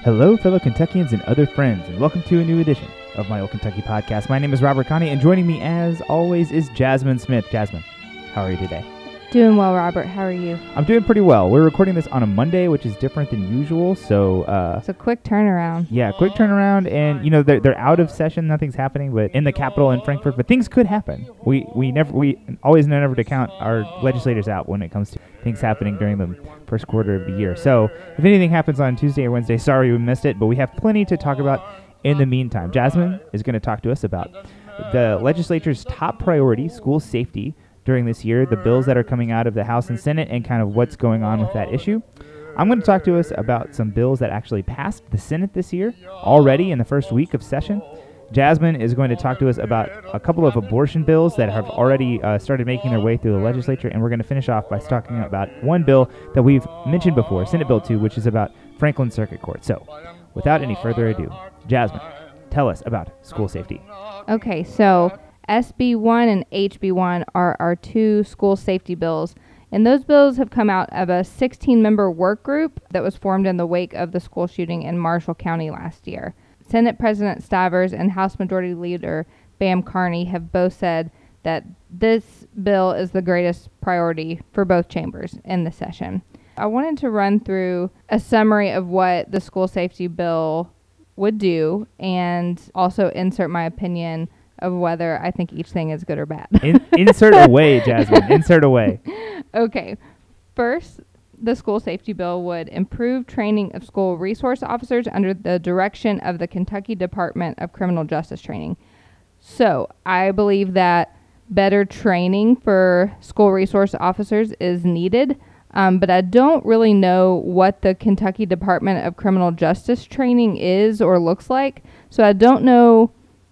Hello, fellow Kentuckians and other friends, and welcome to a new edition of my Old Kentucky podcast. My name is Robert Connie, and joining me, as always, is Jasmine Smith. Jasmine, how are you today? Doing well, Robert. How are you? I'm doing pretty well. We're recording this on a Monday, which is different than usual, so... it's a quick turnaround. Yeah, quick turnaround, and, they're out of session, nothing's happening, but in the Capitol in Frankfort, but things could happen. We always know never to count our legislators out when it comes to things happening during the first quarter of the year. So, if anything happens on Tuesday or Wednesday, sorry we missed it, but we have plenty to talk about in the meantime. Jasmine is going to talk to us about the legislature's top priority, school safety, during this year, the bills that are coming out of the House and Senate, and kind of what's going on with that issue. I'm going to talk to us about some bills that actually passed the Senate this year, already in the first week of session. Jasmine is going to talk to us about a couple of abortion bills that have already started making their way through the legislature, and we're going to finish off by talking about one bill that we've mentioned before, Senate Bill 2, which is about Franklin Circuit Court. So, without any further ado, Jasmine, tell us about school safety. Okay, so SB1 and HB1 are our two school safety bills, and those bills have come out of a 16-member work group that was formed in the wake of the school shooting in Marshall County last year. Senate President Stivers and House Majority Leader Bam Carney have both said that this bill is the greatest priority for both chambers in the session. I wanted to run through a summary of what the school safety bill would do and also insert my opinion of whether I think each thing is good or bad. Insert away, Jasmine. Insert away. Okay. First, the school safety bill would improve training of school resource officers under the direction of the Kentucky Department of Criminal Justice Training. So, I believe that better training for school resource officers is needed, but I don't really know what the Kentucky Department of Criminal Justice Training is or looks like. So, I don't know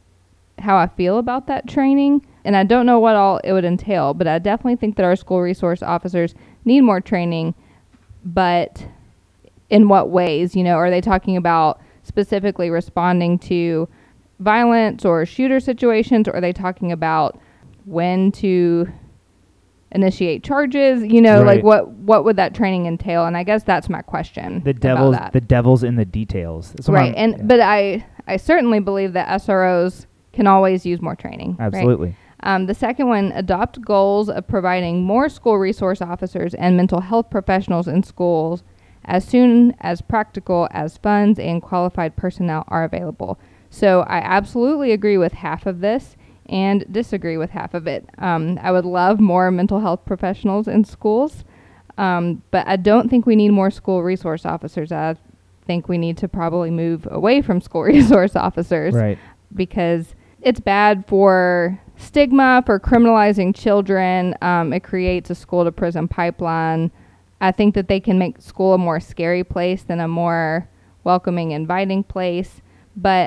how I feel about that training, and I don't know what all it would entail, but I definitely think that our school resource officers need more training. But in what ways? Are they talking about specifically responding to violence or shooter situations, or are they talking about when to initiate charges? Right. Like what would that training entail? And I guess that's my question. The devil's in the details. Right. But I certainly believe that SROs can always use more training. Absolutely. Right? The second one, adopt goals of providing more school resource officers and mental health professionals in schools as soon as practical as funds and qualified personnel are available. So I absolutely agree with half of this and disagree with half of it. I would love more mental health professionals in schools, but I don't think we need more school resource officers. I think we need to probably move away from school resource officers. Right. Because it's bad for stigma, for criminalizing children. It creates a school to prison pipeline. I think that they can make school a more scary place than a more welcoming, inviting place. But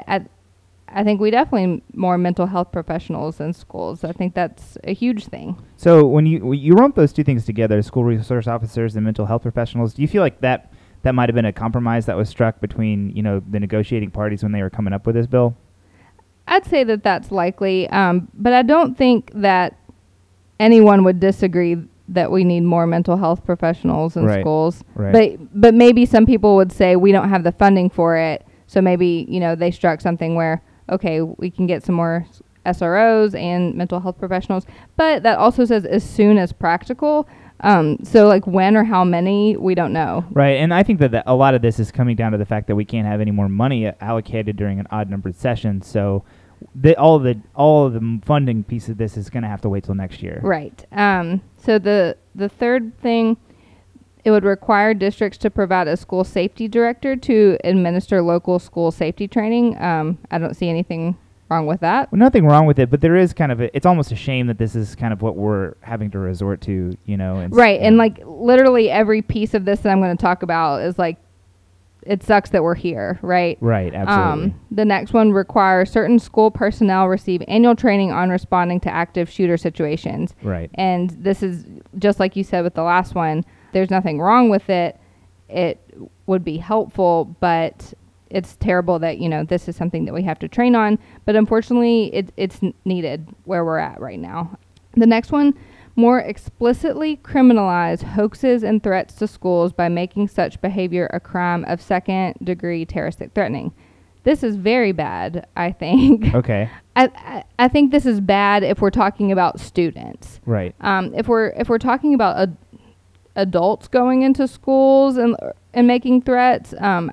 I think we definitely need more mental health professionals in schools. I think that's a huge thing. So when you lump those two things together, school resource officers and mental health professionals, do you feel like that might have been a compromise that was struck between, the negotiating parties when they were coming up with this bill? I'd say that that's likely, but I don't think that anyone would disagree that we need more mental health professionals in schools. Right. But maybe some people would say we don't have the funding for it, so maybe they struck something where, okay, we can get some more SROs and mental health professionals, but that also says as soon as practical. So like when or how many, we don't know. Right, and I think that a lot of this is coming down to the fact that we can't have any more money allocated during an odd-numbered session. So all of the funding piece of this is going to have to wait till next year. Right. So the third thing, it would require districts to provide a school safety director to administer local school safety training. I don't see anything wrong with that. Well, nothing wrong with it, but there is kind of it's almost a shame that this is kind of what we're having to resort to, Right, and like literally every piece of this that I'm going to talk about is like, it sucks that we're here, right? Right, absolutely. The next one requires certain school personnel receive annual training on responding to active shooter situations. Right. And this is just like you said with the last one, there's nothing wrong with it. It would be helpful, but it's terrible that, this is something that we have to train on. But unfortunately, it's needed where we're at right now. The next one, more explicitly criminalize hoaxes and threats to schools by making such behavior a crime of second-degree terroristic threatening. This is very bad, I think. Okay. I think this is bad if we're talking about students. Right. If we're talking about adults going into schools and making threats,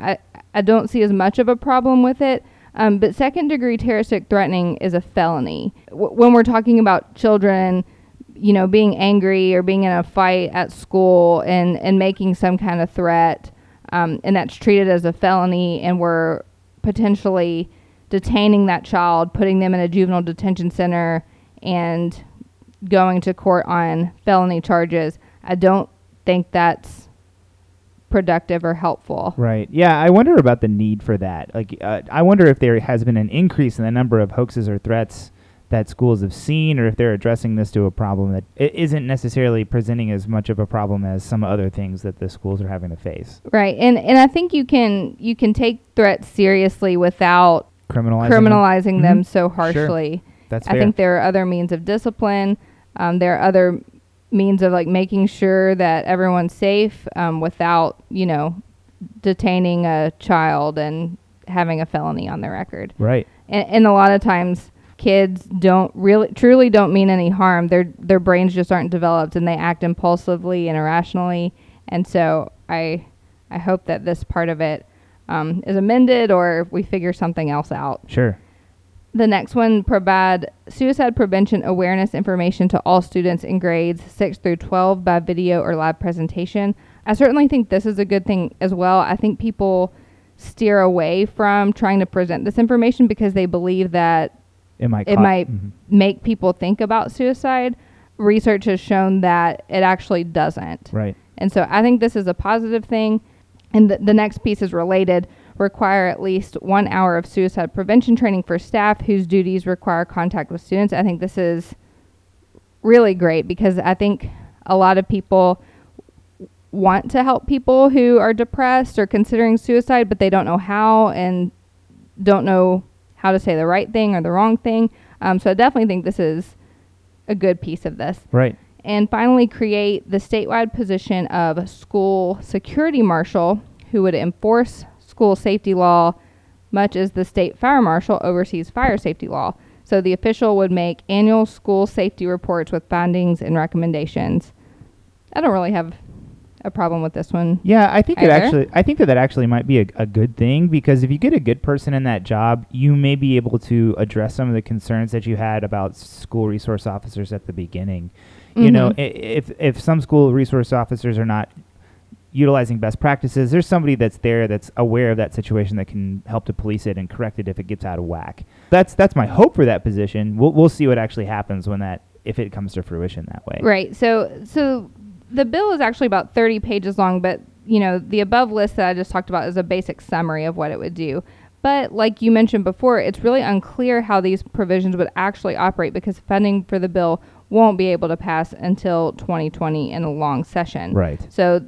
I don't see as much of a problem with it. But second-degree terroristic threatening is a felony. When we're talking about children, being angry or being in a fight at school and making some kind of threat, and that's treated as a felony, and we're potentially detaining that child, putting them in a juvenile detention center, and going to court on felony charges, I don't think that's productive or helpful. Right. Yeah, I wonder about the need for that. Like, I wonder if there has been an increase in the number of hoaxes or threats that schools have seen, or if they're addressing this to a problem that it isn't necessarily presenting as much of a problem as some other things that the schools are having to face. Right. And I think you can take threats seriously without criminalizing them so harshly. Sure. That's fair. I think there are other means of discipline. There are other means of making sure that everyone's safe without, detaining a child and having a felony on their record. Right. And a lot of times kids truly don't mean any harm. Their brains just aren't developed, and they act impulsively and irrationally. And so I hope that this part of it is amended, or we figure something else out. Sure. The next one, provide suicide prevention awareness information to all students in grades 6 through 12 by video or live presentation. I certainly think this is a good thing as well. I think people steer away from trying to present this information because they believe that it might make people think about suicide. Research has shown that it actually doesn't. Right. And so I think this is a positive thing. And the next piece is related. Require at least 1 hour of suicide prevention training for staff whose duties require contact with students. I think this is really great because I think a lot of people want to help people who are depressed or considering suicide, but they don't know how and don't know how to say the right thing or the wrong thing. So I definitely think this is a good piece of this. Right. And finally, create the statewide position of school security marshal who would enforce school safety law, much as the state fire marshal oversees fire safety law. So the official would make annual school safety reports with findings and recommendations. I don't really have a problem with this one. Yeah, I think either. I think that actually might be a good thing, because if you get a good person in that job, you may be able to address some of the concerns that you had about school resource officers at the beginning. Mm-hmm. You know, if some school resource officers are not utilizing best practices, there's somebody that's there that's aware of that situation that can help to police it and correct it if it gets out of whack. That's my hope for that position. We'll see what actually happens if it comes to fruition that way. Right. So the bill is actually about 30 pages long, but the above list that I just talked about is a basic summary of what it would do. But like you mentioned before, it's really unclear how these provisions would actually operate because funding for the bill won't be able to pass until 2020 in a long session. Right. So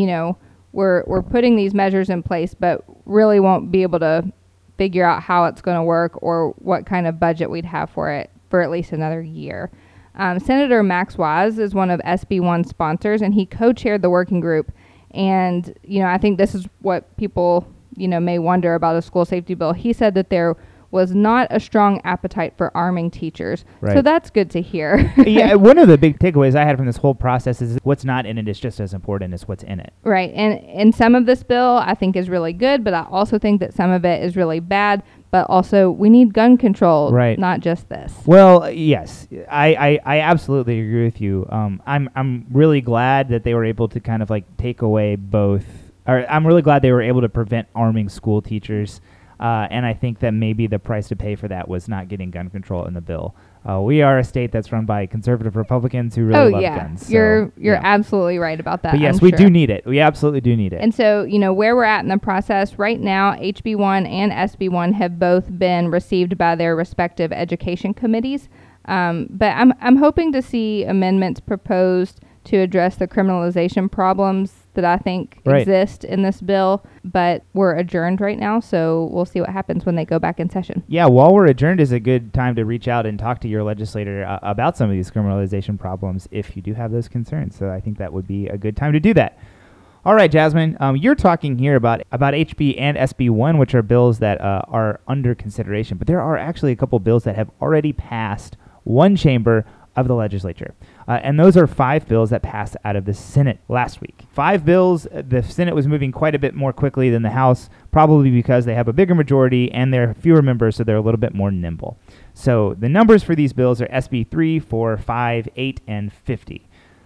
we're putting these measures in place, but really won't be able to figure out how it's going to work or what kind of budget we'd have for it for at least another year. Senator Max Wise is one of SB1's sponsors, and he co-chaired the working group. And, I think this is what people, may wonder about a school safety bill. He said that there was not a strong appetite for arming teachers. Right. So that's good to hear. Yeah, one of the big takeaways I had from this whole process is what's not in it is just as important as what's in it. Right. And some of this bill I think is really good, but I also think that some of it is really bad. But also we need gun control, right? Not just this. Well, yes, I absolutely agree with you. I'm really glad that they were able to kind of take away both. Or I'm really glad they were able to prevent arming school teachers. And I think that maybe the price to pay for that was not getting gun control in the bill. We are a state that's run by conservative Republicans who really love guns. So, you're absolutely right about that. But yes, we do need it. We absolutely do need it. And so, where we're at in the process right now, HB1 and SB1 have both been received by their respective education committees. But I'm hoping to see amendments proposed to address the criminalization problems that I think exist in this bill, but we're adjourned right now, so we'll see what happens when they go back in session. Yeah, while we're adjourned is a good time to reach out and talk to your legislator about some of these criminalization problems if you do have those concerns. So I think that would be a good time to do that. All right, Jasmine, you're talking here about HB and SB1, which are bills that are under consideration, but there are actually a couple bills that have already passed one chamber of the legislature. And those are 5 bills that passed out of the Senate last week. 5 bills, the Senate was moving quite a bit more quickly than the House, probably because they have a bigger majority and there are fewer members, so they're a little bit more nimble. So the numbers for these bills are SB 3, 4, 5, 8, and 50.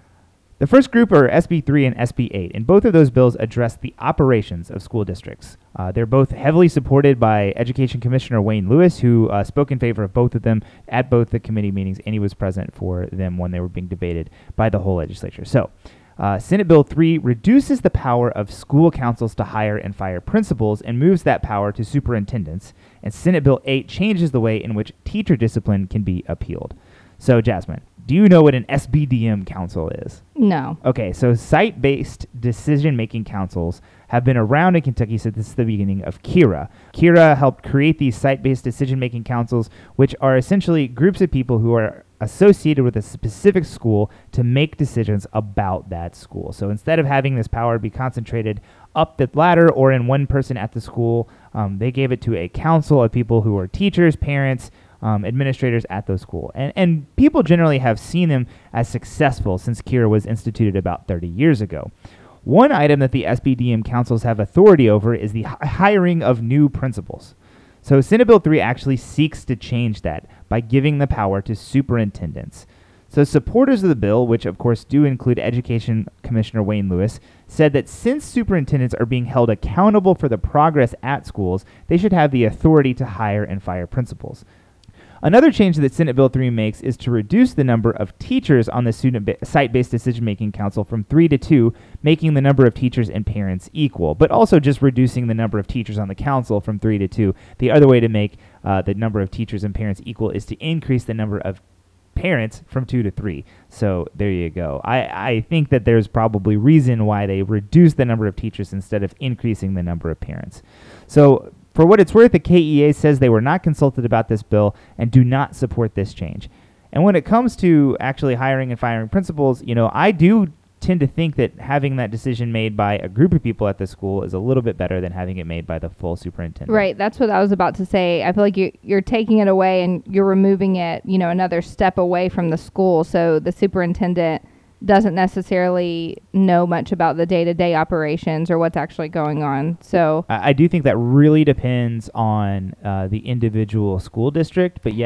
The first group are SB 3 and SB 8, and both of those bills address the operations of school districts. They're both heavily supported by Education Commissioner Wayne Lewis, who spoke in favor of both of them at both the committee meetings, and he was present for them when they were being debated by the whole legislature. So, Senate Bill 3 reduces the power of school councils to hire and fire principals and moves that power to superintendents, and Senate Bill 8 changes the way in which teacher discipline can be appealed. So, Jasmine, do you know what an SBDM council is? No. Okay, so site-based decision-making councils have been around in Kentucky since the beginning of KIRA. KIRA helped create these site-based decision-making councils, which are essentially groups of people who are associated with a specific school to make decisions about that school. So instead of having this power be concentrated up the ladder or in one person at the school, they gave it to a council of people who are teachers, parents, administrators at those schools. And people generally have seen them as successful since KIRA was instituted about 30 years ago. One item that the SBDM councils have authority over is the hiring of new principals. So Senate Bill 3 actually seeks to change that by giving the power to superintendents. So supporters of the bill, which of course do include Education Commissioner Wayne Lewis, said that since superintendents are being held accountable for the progress at schools, they should have the authority to hire and fire principals. Another change that Senate Bill 3 makes is to reduce the number of teachers on the site-based decision-making council from 3 to 2, making the number of teachers and parents equal, but also just reducing the number of teachers on the council from 3 to 2. The other way to make the number of teachers and parents equal is to increase the number of parents from 2 to 3. So there you go. I think that there's probably reason why they reduce the number of teachers instead of increasing the number of parents. So for what it's worth, the KEA says they were not consulted about this bill and do not support this change. And when it comes to actually hiring and firing principals, I do tend to think that having that decision made by a group of people at the school is a little bit better than having it made by the full superintendent. Right. That's what I was about to say. I feel like you're taking it away and you're removing it, another step away from the school. So the superintendent doesn't necessarily know much about the day-to-day operations or what's actually going on. So I do think that really depends on the individual school district. But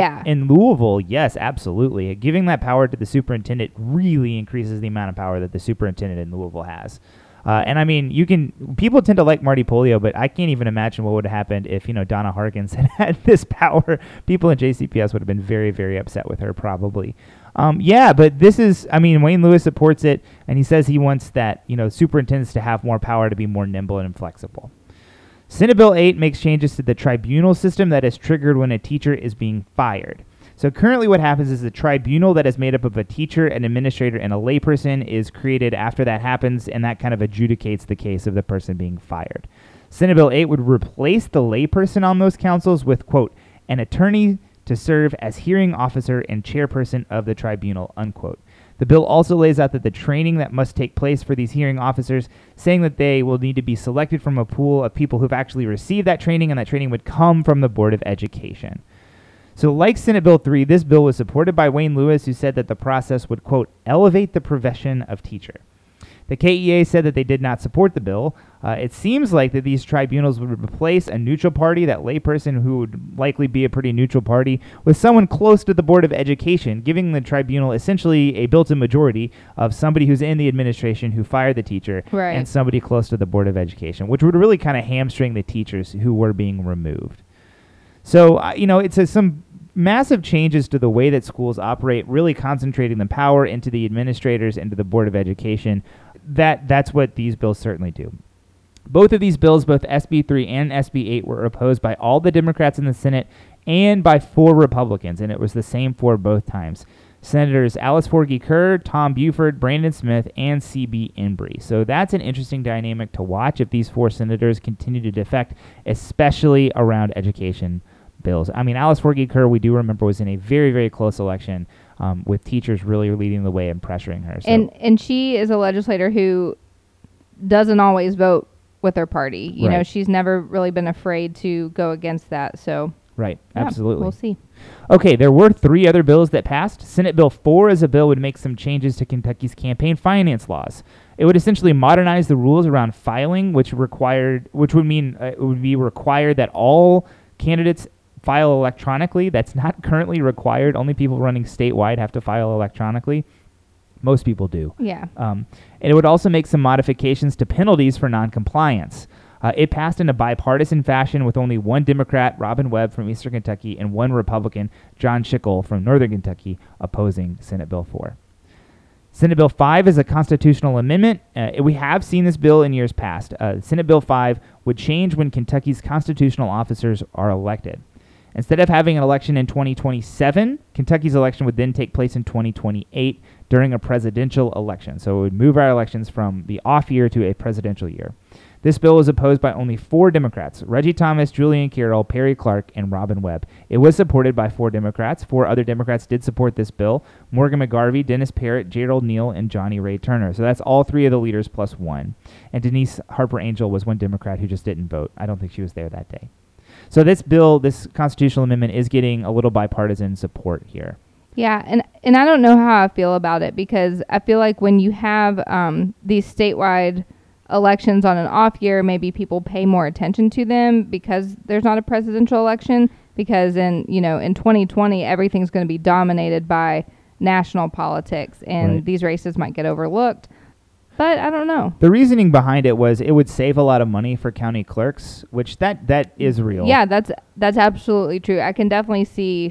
in Louisville, yes, absolutely. Giving that power to the superintendent really increases the amount of power that the superintendent in Louisville has. And I mean, people tend to like Marty Pollio, but I can't even imagine what would have happened if, Donna Harkins had this power. People in JCPS would have been very, very upset with her, probably. But this is, Wayne Lewis supports it, and he says he wants that, superintendents to have more power to be more nimble and flexible. Senate Bill 8 makes changes to the tribunal system that is triggered when a teacher is being fired. So currently what happens is the tribunal that is made up of a teacher, an administrator, and a layperson is created after that happens, and that kind of adjudicates the case of the person being fired. Senate Bill 8 would replace the layperson on those councils with, quote, an attorney to serve as hearing officer and chairperson of the tribunal, unquote. The bill also lays out that the training that must take place for these hearing officers, saying that they will need to be selected from a pool of people who've actually received that training, and that training would come from the Board of Education. So like Senate Bill 3, this bill was supported by Wayne Lewis, who said that the process would, quote, elevate the profession of teacher. The KEA said that they did not support the bill. It seems like that these tribunals would replace a neutral party, that layperson who would likely be a pretty neutral party, with someone close to the Board of Education, giving the tribunal essentially a built-in majority of somebody who's in the administration who fired the teacher, right, and somebody close to the Board of Education, which would really kind of hamstring the teachers who were being removed. So, it's some massive changes to the way that schools operate, really concentrating the power into the administrators, into the Board of Education. That's what these bills certainly do. Both of these bills, both SB 3 and SB 8, were opposed by all the Democrats in the Senate and by 4 Republicans, and it was the same for both times. Senators Alice Forgy Kerr, Tom Buford, Brandon Smith, and C.B. Embry. So that's an interesting dynamic to watch if these 4 senators continue to defect, especially around education bills. I mean, Alice Forgy Kerr, we do remember, was in a very, very close election with teachers really leading the way and pressuring her. So. And she is a legislator who doesn't always vote with her party. You know, she's never really been afraid to go against that. So. Right, yeah, absolutely. We'll see. Okay, there were 3 other bills that passed. Senate Bill 4 is a bill would make some changes to Kentucky's campaign finance laws. It would essentially modernize the rules around filing, which would mean it would be required that all candidates file electronically. That's not currently required. Only people running statewide have to file electronically. Most people do. Yeah. And it would also make some modifications to penalties for noncompliance. It passed in a bipartisan fashion with only 1 Democrat, Robin Webb from Eastern Kentucky, and 1 Republican, John Schickel from Northern Kentucky, opposing Senate Bill 4. Senate Bill 5 is a constitutional amendment. We have seen this bill in years past. Senate Bill 5 would change when Kentucky's constitutional officers are elected. Instead of having an election in 2027, Kentucky's election would then take place in 2028 during a presidential election. So it would move our elections from the off year to a presidential year. This bill was opposed by only 4 Democrats: Reggie Thomas, Julian Carroll, Perry Clark, and Robin Webb. It was supported by 4 Democrats. 4 other Democrats did support this bill: Morgan McGarvey, Dennis Parrott, Gerald Neal, and Johnny Ray Turner. So that's all 3 of the leaders plus 1. And Denise Harper Angel was 1 Democrat who just didn't vote. I don't think she was there that day. So this bill, this constitutional amendment, is getting a little bipartisan support here. Yeah, and I don't know how I feel about it, because I feel like when you have these statewide elections on an off year, maybe people pay more attention to them because there's not a presidential election, because in 2020 everything's going to be dominated by national politics, and these races might get overlooked. But I don't know. The reasoning behind it was it would save a lot of money for county clerks, which that is real. Yeah, that's absolutely true. I can definitely see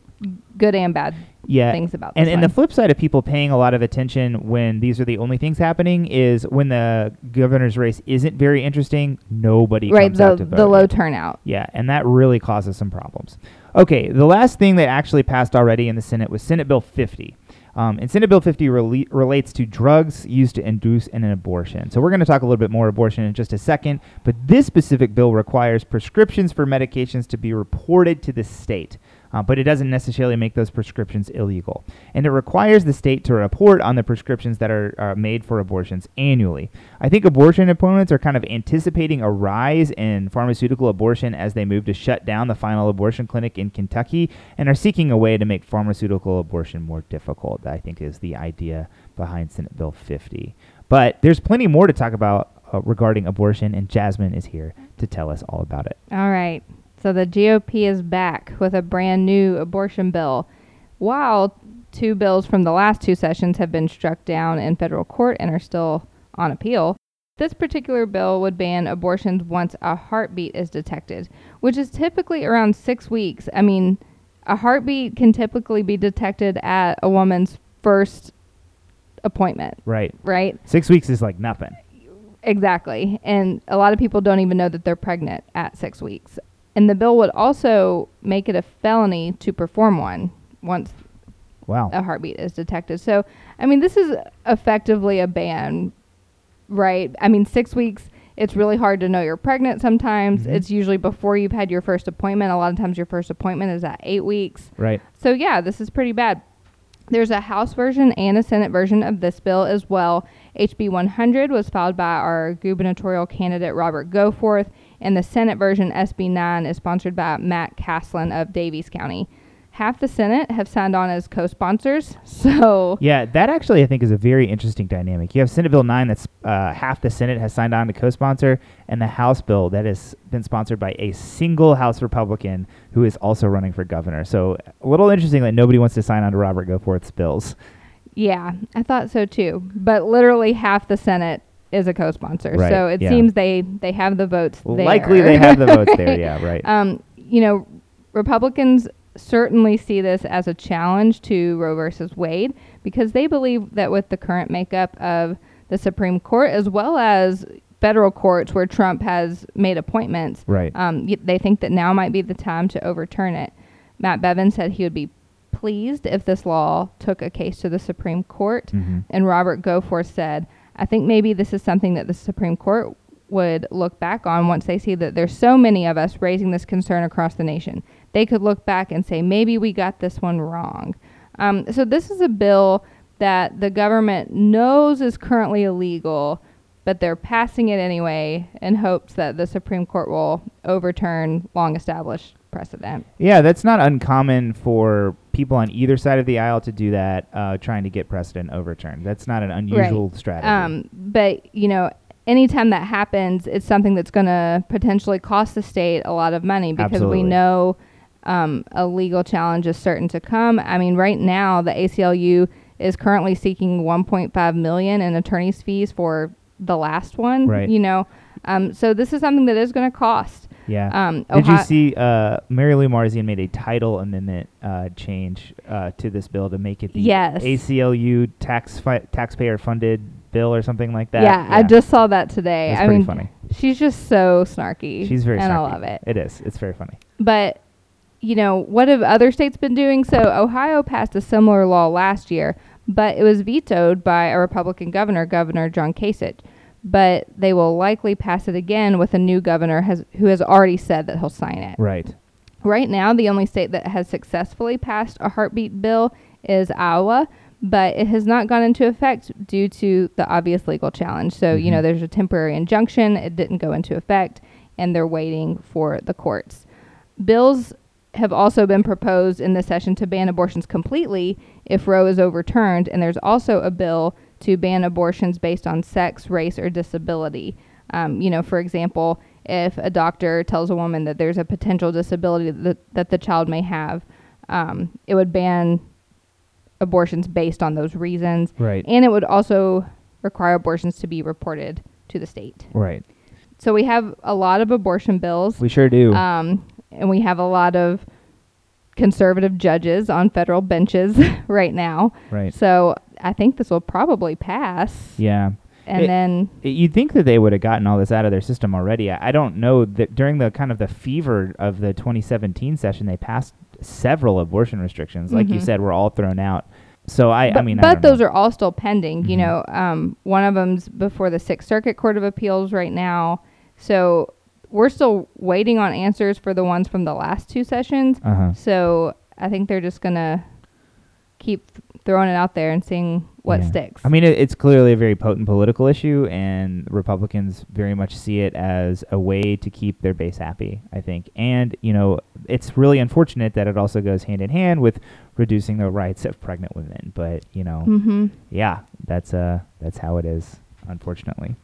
good and bad things about this. And the flip side of people paying a lot of attention when these are the only things happening is when the governor's race isn't very interesting, nobody comes out to vote. The low turnout. Yeah, and that really causes some problems. Okay, the last thing that actually passed already in the Senate was Senate Bill 50. And Senate Bill 50 relates to drugs used to induce an abortion. So we're going to talk a little bit more abortion in just a second, but this specific bill requires prescriptions for medications to be reported to the state. But it doesn't necessarily make those prescriptions illegal. And it requires the state to report on the prescriptions that are made for abortions annually. I think abortion opponents are kind of anticipating a rise in pharmaceutical abortion as they move to shut down the final abortion clinic in Kentucky, and are seeking a way to make pharmaceutical abortion more difficult. That, I think, is the idea behind Senate Bill 50. But there's plenty more to talk about regarding abortion, and Jasmine is here to tell us all about it. All right. So the GOP is back with a brand new abortion bill, while 2 bills from the last 2 sessions have been struck down in federal court and are still on appeal. This particular bill would ban abortions once a heartbeat is detected, which is typically around 6 weeks. I mean, a heartbeat can typically be detected at a woman's first appointment. Right. 6 weeks is like nothing. Exactly. And a lot of people don't even know that they're pregnant at 6 weeks. And the bill would also make it a felony to perform one once a heartbeat is detected. So, I mean, this is effectively a ban, right? I mean, 6 weeks, it's really hard to know you're pregnant sometimes. Mm-hmm. It's usually before you've had your first appointment. A lot of times your first appointment is at 8 weeks. Right. So, yeah, this is pretty bad. There's a House version and a Senate version of this bill as well. HB 100 was filed by our gubernatorial candidate, Robert Goforth, and the Senate version, SB 9, is sponsored by Matt Caslin of Daviess County. Half the Senate have signed on as co-sponsors, so... Yeah, that actually, I think, is a very interesting dynamic. You have Senate Bill 9 that's half the Senate has signed on to co-sponsor, and the House bill that has been sponsored by a single House Republican who is also running for governor. So a little interesting that nobody wants to sign on to Robert Goforth's bills. Yeah, I thought so too. But literally half the Senate is a co-sponsor. Right, so it seems they have the votes there. Likely they have the votes there, yeah, right. Republicans certainly see this as a challenge to Roe versus Wade, because they believe that with the current makeup of the Supreme Court, as well as federal courts where Trump has made appointments, right. They think that now might be the time to overturn it. Matt Bevin said he would be pleased if this law took a case to the Supreme Court. Mm-hmm. And Robert Goforth said, I think maybe this is something that the Supreme Court would look back on once they see that there's so many of us raising this concern across the nation. They could look back and say, maybe we got this one wrong. So this is a bill that the government knows is currently illegal, but they're passing it anyway in hopes that the Supreme Court will overturn long-established precedent. Yeah, that's not uncommon for people on either side of the aisle to do that, trying to get precedent overturned. That's not an unusual strategy. But, you know, anytime that happens, it's something that's going to potentially cost the state a lot of money because Absolutely. we know a legal challenge is certain to come. I mean, right now, the ACLU is currently seeking $1.5 million in attorney's fees for the last one. Right. You know, so this is something that is going to cost. Yeah. Did you see Mary Lou Marzian made a title amendment change to this bill to make it the Yes. ACLU taxpayer-funded bill or something like that? Yeah, I just saw that today. It's I pretty mean, funny. she's just so snarky. She's very snarky. And I love it. It is. It's very funny. But, you know, what have other states been doing? So Ohio passed a similar law last year, but it was vetoed by a Republican governor, Governor John Kasich. But they will likely pass it again with a new governor who has already said that he'll sign it. Right. Right now, the only state that has successfully passed a heartbeat bill is Iowa, but it has not gone into effect due to the obvious legal challenge. So, you know, there's a temporary injunction. It didn't go into effect, and they're waiting for the courts. Bills have also been proposed in this session to ban abortions completely if Roe is overturned, and there's also a bill to ban abortions based on sex, race, or disability. You know, for example, if a doctor tells a woman that there's a potential disability that the child may have, it would ban abortions based on those reasons. Right. And it would also require abortions to be reported to the state. Right. So we have a lot of abortion bills. We sure do. And we have a lot of conservative judges on federal benches right now. Right. So I think this will probably pass. Yeah. And You'd think that they would have gotten all this out of their system already. I don't know that during the kind of the fever of the 2017 session, they passed several abortion restrictions. Like you said, were all thrown out. So but those are all still pending. You know, one of them's before the Sixth Circuit Court of Appeals right now. So we're still waiting on answers for the ones from the last two sessions. So I think they're just going to keep throwing it out there and seeing what sticks. I mean, it's clearly a very potent political issue, and Republicans very much see it as a way to keep their base happy, I think. And, you know, it's really unfortunate that it also goes hand in hand with reducing the rights of pregnant women. But, you know, yeah, that's how it is, unfortunately.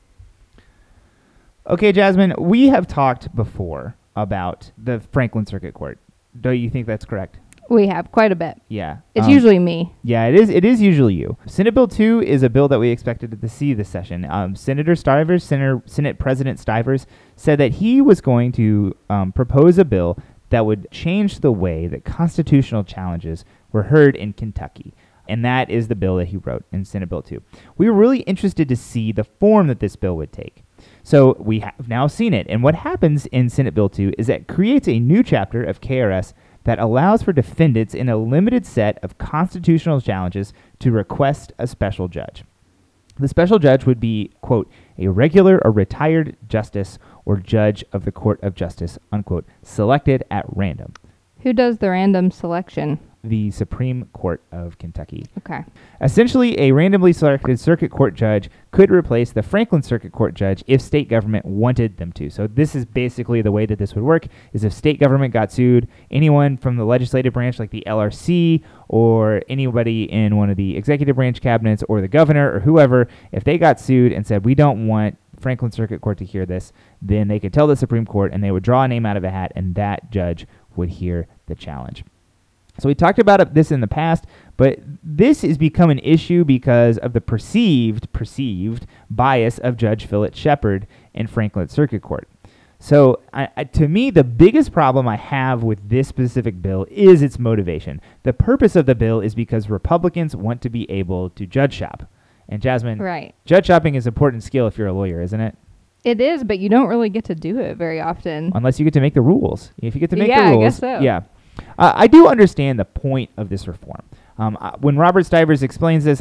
Okay, Jasmine, we have talked before about the Franklin Circuit Court. Do you think that's correct? We have quite a bit. Yeah. It's usually me. Yeah, it is. It is usually you. Senate Bill 2 is a bill that we expected to see this session. Senator Stivers, Senate President Stivers, said that he was going to propose a bill that would change the way that constitutional challenges were heard in Kentucky. And that is the bill that he wrote in Senate Bill 2. We were really interested to see the form that this bill would take. So we have now seen it. And what happens in Senate Bill 2 is that it creates a new chapter of KRS that allows for defendants in a limited set of constitutional challenges to request a special judge. The special judge would be, quote, a regular or retired justice or judge of the Court of Justice, unquote, selected at random. Who does the random selection? The Supreme Court of Kentucky. Okay. Essentially, a randomly selected circuit court judge could replace the Franklin Circuit Court judge if state government wanted them to. So this is basically the way that this would work, is if state government got sued, anyone from the legislative branch like the LRC or anybody in one of the executive branch cabinets or the governor or whoever, if they got sued and said, we don't want Franklin Circuit Court to hear this, then they could tell the Supreme Court and they would draw a name out of a hat and that judge would hear the challenge. So we talked about this in the past, but this has become an issue because of the perceived bias of Judge Philip Shepard in Franklin Circuit Court. So to me, the biggest problem I have with this specific bill is its motivation. The purpose of the bill is because Republicans want to be able to judge shop. And Jasmine, right. Judge shopping is an important skill if you're a lawyer, isn't it? It is, but you don't really get to do it very often. Unless you get to make the rules. If you get to make the rules. I guess so. Yeah. I do understand the point of this reform. When Robert Stivers explains this,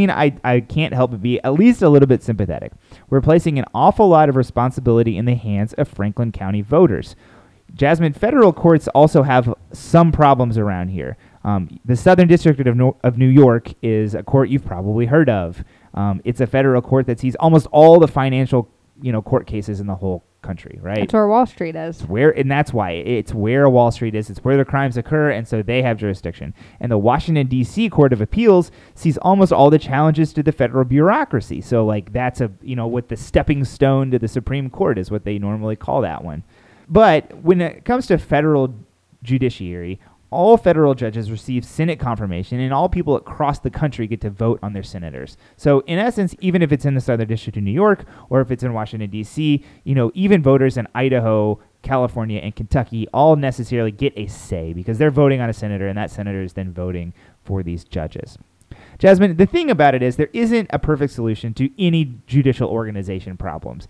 I can't help but be at least a little bit sympathetic. We're placing an awful lot of responsibility in the hands of Franklin County voters. Jasmine, federal courts also have some problems around here. The Southern District of New York is a court you've probably heard of. It's a federal court that sees almost all the financial, court cases in the whole country, right? That's where Wall Street is. That's why it's where Wall Street is. It's where the crimes occur, and so they have jurisdiction. And the Washington, D.C. Court of Appeals sees almost all the challenges to the federal bureaucracy. So, that's what the stepping stone to the Supreme Court is what they normally call that one. But when it comes to federal judiciary, all federal judges receive Senate confirmation, and all people across the country get to vote on their senators. So, in essence, even if it's in the Southern District of New York or if it's in Washington, D.C., even voters in Idaho, California, and Kentucky all necessarily get a say because they're voting on a senator, and that senator is then voting for these judges. Jasmine, the thing about it is there isn't a perfect solution to any judicial organization problems.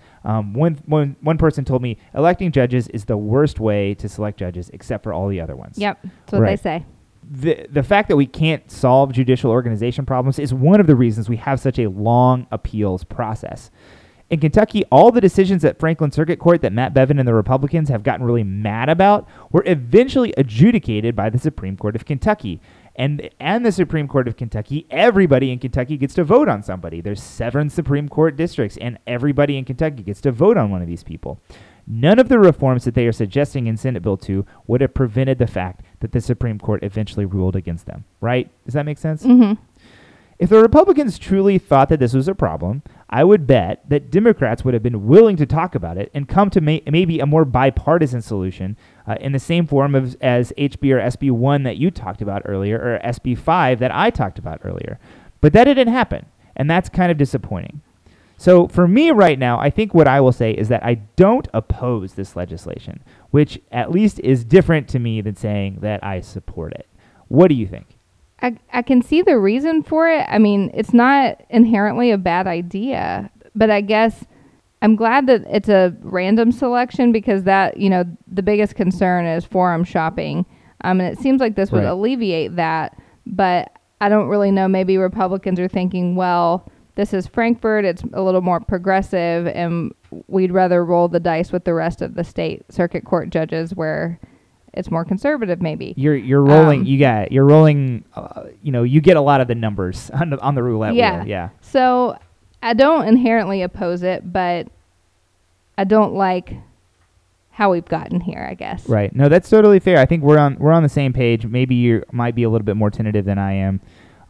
One person told me electing judges is the worst way to select judges except for all the other ones. Yep, that's what they say. The fact that we can't solve judicial organization problems is one of the reasons we have such a long appeals process. In Kentucky, all the decisions at Franklin Circuit Court that Matt Bevin and the Republicans have gotten really mad about were eventually adjudicated by the Supreme Court of Kentucky. And the Supreme Court of Kentucky, everybody in Kentucky gets to vote on somebody. There's 7 Supreme Court districts, and everybody in Kentucky gets to vote on one of these people. None of the reforms that they are suggesting in Senate Bill 2 would have prevented the fact that the Supreme Court eventually ruled against them, right? Does that make sense? Mm-hmm. If the Republicans truly thought that this was a problem, I would bet that Democrats would have been willing to talk about it and come to maybe a more bipartisan solution in the same form as HB or SB1 that you talked about earlier, or SB5 that I talked about earlier. But that didn't happen, and that's kind of disappointing. So for me right now, I think what I will say is that I don't oppose this legislation, which at least is different to me than saying that I support it. What do you think? I can see the reason for it. I mean, it's not inherently a bad idea, but I guess I'm glad that it's a random selection because that, the biggest concern is forum shopping. And it seems like this would alleviate that, but I don't really know. Maybe Republicans are thinking, well, this is Frankfort. It's a little more progressive, and we'd rather roll the dice with the rest of the state circuit court judges where it's more conservative, maybe. You're rolling. You're rolling. You get a lot of the numbers on the roulette wheel. Yeah. So I don't inherently oppose it, but I don't like how we've gotten here, I guess. Right. No, that's totally fair. I think we're on the same page. Maybe you might be a little bit more tentative than I am.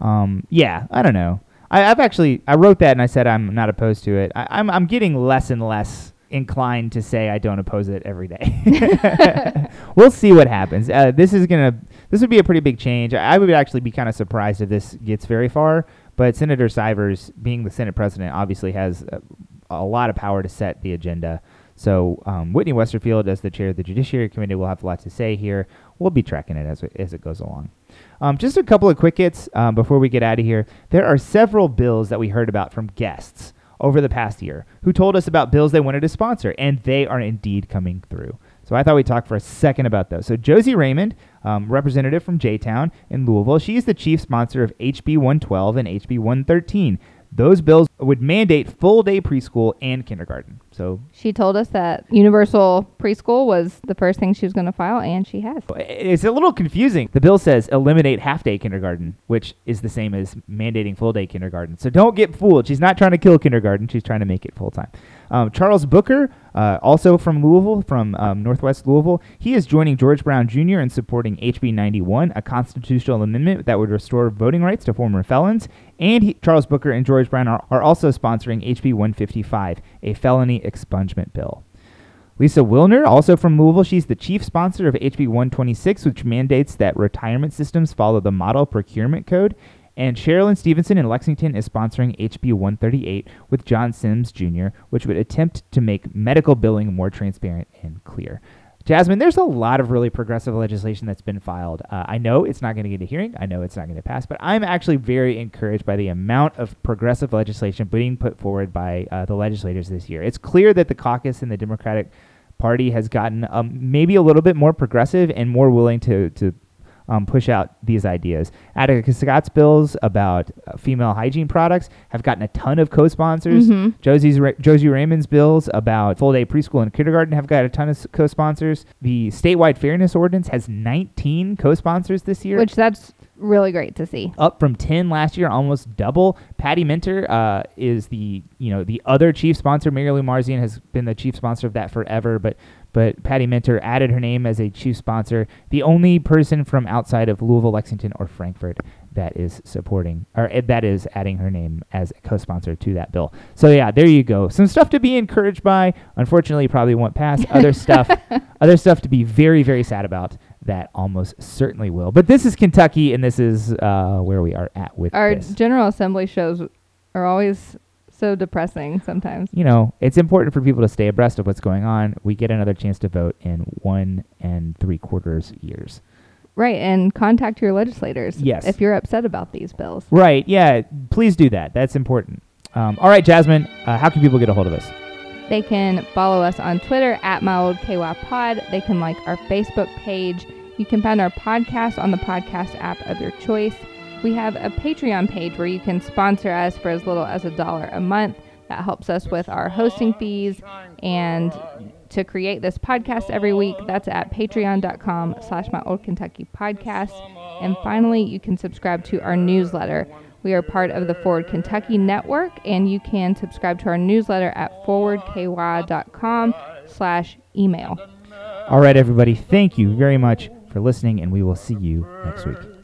I don't know. I wrote that and I said I'm not opposed to it. I'm getting less and less inclined to say I don't oppose it every day. We'll see what happens. This would be a pretty big change. I would actually be kind of surprised if this gets very far, but Senator Stivers, being the Senate president, obviously has a lot of power to set the agenda. So Whitney Westerfield, as the chair of the Judiciary Committee, will have a lot to say here. We'll be tracking it as it goes along. Just a couple of quick hits before we get out of here. There are several bills that we heard about from guests over the past year who told us about bills they wanted to sponsor, and they are indeed coming through. So I thought we'd talk for a second about those. So Josie Raymond, representative from J-Town in Louisville, she's the chief sponsor of HB 112 and HB 113. Those bills would mandate full-day preschool and kindergarten. So she told us that universal preschool was the first thing she was going to file, and she has. It's a little confusing. The bill says eliminate half-day kindergarten, which is the same as mandating full-day kindergarten. So don't get fooled. She's not trying to kill kindergarten. She's trying to make it full-time. Charles Booker, also from Louisville, from Northwest Louisville, he is joining George Brown Jr. in supporting HB 91, a constitutional amendment that would restore voting rights to former felons. And Charles Booker and George Brown are also sponsoring HB 155, a felony expungement bill. Lisa Wilner, also from Louisville, she's the chief sponsor of HB 126, which mandates that retirement systems follow the Model Procurement Code. And Sherilyn Stevenson in Lexington is sponsoring HB 138 with John Sims Jr., which would attempt to make medical billing more transparent and clear. Jasmine, there's a lot of really progressive legislation that's been filed. I know it's not going to get a hearing. I know it's not going to pass, but I'm actually very encouraged by the amount of progressive legislation being put forward by the legislators this year. It's clear that the caucus in the Democratic party has gotten maybe a little bit more progressive and more willing to push out these ideas. Attica Scott's bills about female hygiene products have gotten a ton of co-sponsors. Josie Raymond's bills about full-day preschool and kindergarten have got a ton of co-sponsors. The statewide fairness ordinance has 19 co-sponsors this year, which that's really great to see. Up from 10 last year, almost double. Patty Minter is the other chief sponsor. Mary Lou Marzian has been the chief sponsor of that forever, but Patty Minter added her name as a chief sponsor. The only person from outside of Louisville, Lexington, or Frankfort that is supporting, or that is adding her name as a co-sponsor to that bill. So yeah, there you go. Some stuff to be encouraged by. Unfortunately, probably won't pass. Other stuff to be very, very sad about. That almost certainly will. But this is Kentucky, and this is where we are at with our this. General Assembly shows are always so depressing sometimes. You know, it's important for people to stay abreast of what's going on. We get another chance to vote in 1 3/4 years. Right, and contact your legislators. Yes. If you're upset about these bills. Right, yeah, please do that. That's important. All right, Jasmine, how can people get a hold of us? They can follow us on Twitter at MyOldKYPod. They can like our Facebook page. You can find our podcast on the podcast app of your choice. We have a Patreon page where you can sponsor us for as little as $1 a month. That helps us with our hosting fees and to create this podcast every week. That's at patreon.com/MyOldKentuckyPodcast. And finally, you can subscribe to our newsletter. We are part of the Forward Kentucky Network, and you can subscribe to our newsletter at forwardky.com/email. All right, everybody. Thank you very much for listening, and we will see you next week.